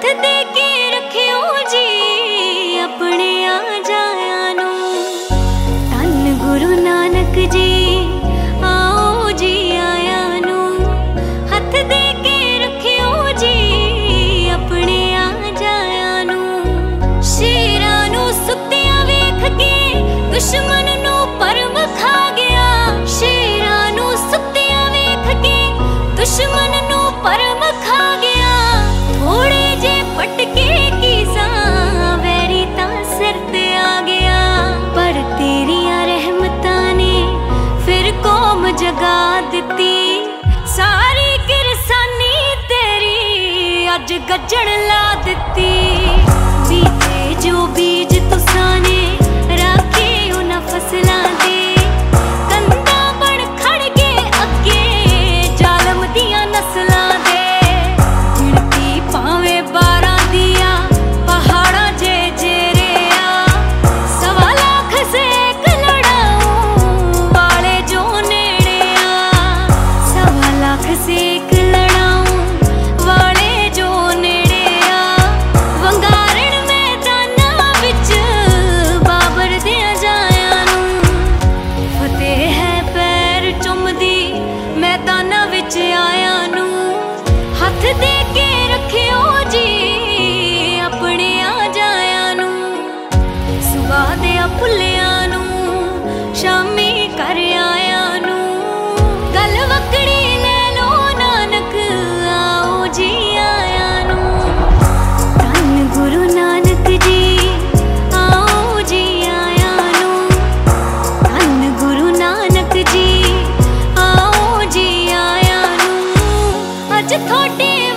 दे के रखियो जी अपने आ जाया नू। धन गुरु नानक जी आओ जी आया नू। हथ दे के रखियो जी अपने आ जाया नू। शेरां नू सुत्तिया वेख के दुश्मन नू परम खा गया। शेरां नू सुत्तिया वेख के दुश्मन नू परम खा गया। थोड़े जे पटके की वैरी तां सिर ते आ गया। पर तेरिया रहमतां ने फिर कौम जगा दिती। सारी किरसानी तेरी अज गजण ला दिती। बीजे जो बीज तुसां ने राखे उन्हां फसलां दे कंधा बण खड़ के अगे जालम दियां नस्लां दे। गिणती भावें 12 दिया पहाड़ा जे जेरिया। 1.25 लाख सेक लड़ाऊं वाले जो नेड़े आ। 1.25 लाख सेक लड़ाऊं वाले जो नेड़े आ। वंगारण मैदानां विच बाबर दियां जायां नू। फतेह है पैर चुमदी मैदानां विच आया नू। हथ दे के रखियो जी अपने आ जाया नू। सुबह दिया भुल्लियां नू शामी कर आया नू। गल वकड़ी ले लो नानक आओ जी आया नू। धन गुरु नानक जी आओ जी आया नू। धन गुरु नानक जी आओ जी आया नू। अज थोड़े